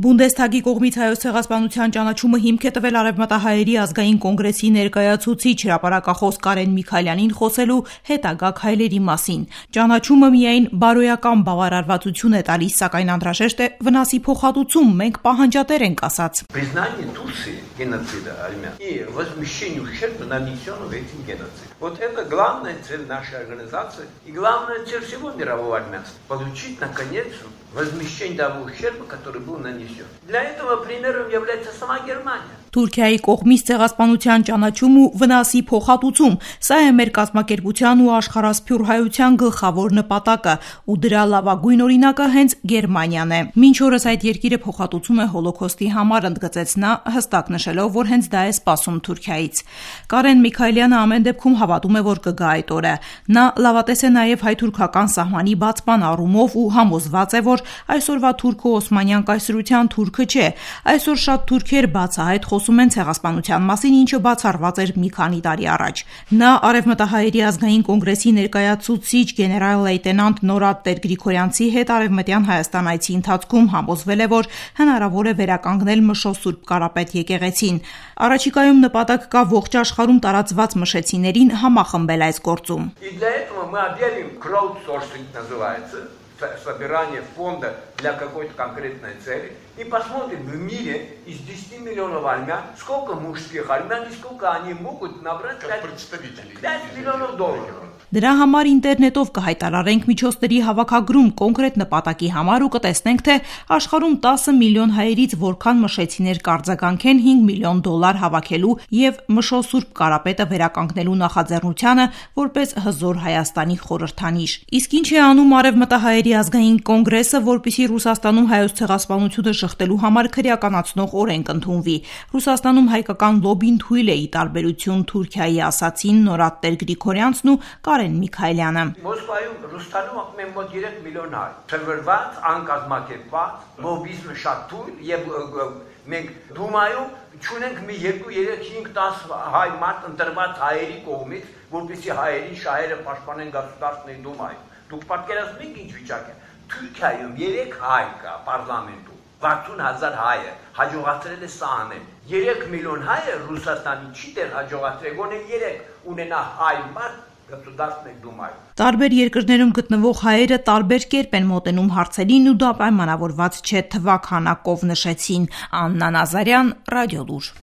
Բունդեսթագի կողմից հայոց ցեղասպանության ճանաչումը հիմք է տվել Արևմտահայերի ազգային կոնգրեսի ներկայացուցիչ հրապարակախոս Կարեն Միքայելյանին խոսելու հետագա քայլերի մասին։ Ճանաչումը միայն բարոյական բավարարվածություն է տալիս, սակայն անհրաժեշտ է վնասի փոխհատուցում, մենք պահանջատեր ենք ասաց։ Признание Турции геноцида армян и возмещение ущерба, нанесенного этим геноцидом. Вот это главная цель нашей организации и главная цель всего мирового армянства. Получить, наконец, возмещение того ущерба, который был нанесен. Для этого примером является сама Германия. Թուրքիայի կողմից ցեղասպանության ճանաչում ու վնասի փոխհատուցում, սա է մեր կազմակերպության ու աշխարհասփյուռ հայության գլխավոր նպատակը, ու դրա լավագույն օրինակը հենց Գերմանիան է։ Մինչ օրս այդ երկիրը փոխհատուցում է հոլոքոստի համար, ընդգծեց նա, հստակ նշելով, որ հենց դա է սպասում Թուրքիայից։ Կարեն Միքայելյանը ամեն դեպքում հավատում է, որ կգա այդ օրը։ Նա լավատես է նաև հայ-թուրքական սահմանի բացման առումով ու համոզված է, որ այսօրվա թուրքո-օսմանյան կայսրության թուրքը չէ։ Այսօր շատ թուրքեր բացահայտ խոսում են ցեղասպանության մասին, ինչը բացառված էր մի քանի տարի առաջ։ Նա Արևմտահայերի ազգային կոնգրեսի ներկայացուցիչ գեներալ-լեյտենանտ Նորադ Տեր-Գրիգորյանցի հետ արևմտյան Հայաստան այցի ընթացքում համոզվել է, որ հնարավոր է վերականգնել Մշո Սուրբ Կարապետ եկեղեցին։ Առաջիկայում նպատակ կա ողջ աշխարհում տարածված մշեցիներին համախմբել այս գործում։ Собирание фонда для какой-то конкретной цели и посмотрим в мире из 10 миллионов армян, сколько мужских армян и сколько они могут набрать 5 миллионов долларов. Դրա համար ինտերնետով կհայտարարենք միջոցների հավաքագրում կոնկրետ նպատակի համար ու կտեսնենք, թե աշխարհում 10 միլիոն հայերից որքան մշեցիներ կարձագանքեն $5 միլիոն հավաքելու եւ Մշո Սուրբ Կարապետը վերականգնելու նախաձեռնությանը որպես հզոր Հայաստանի խորհրդանիշ։ Իսկ ինչ է անում Արևմտահայերի ազգային կոնգրեսը, որպեսզի Ռուսաստանում հայոց ցեղասպանությունը շղթելու համար քրեականացնող օրենք ընդունվի։ Ռուսաստանում հայկական լոբին թույլ է ի տարբերություն Թուրքիայի ասացին Նորադ Տեր-Գրիգորյանցն ու Կարեն Միքայելյանը։ Մոսկվայում Ռուսաստանում ապրում են մոտ 3 միլիոն հայ։ Թրվրված, անկազմակերպված, լոբիզմը շատ թույլ եւ մենք Դումայում չունենք մի 2-3-5-10 հայ մարդ ընտրված հայերի կողմից, որպեսզի հայերի շահերը պաշտպանեն Գосударственной Думայում։ Դուք պատկերացնեք ինչ վիճակ է։ Թուրքիայում 3 հայ կա պարլամենտում, 60,000 հայը հաջողացրել է սա անել։ 3 միլիոն հայը Ռուսաստանի չի դեռ հաջողացրել, գոնե 3 ունենա հայ մարդ Գосударственной Думայում։ Տարբեր երկրներում գտնվող հայերը տարբեր կերպ են մոտենում հարցերին ու դա պայմանավորված չէ թվաքանակով, նշեցին Աննա Նազարյան, Ռադիոլուր։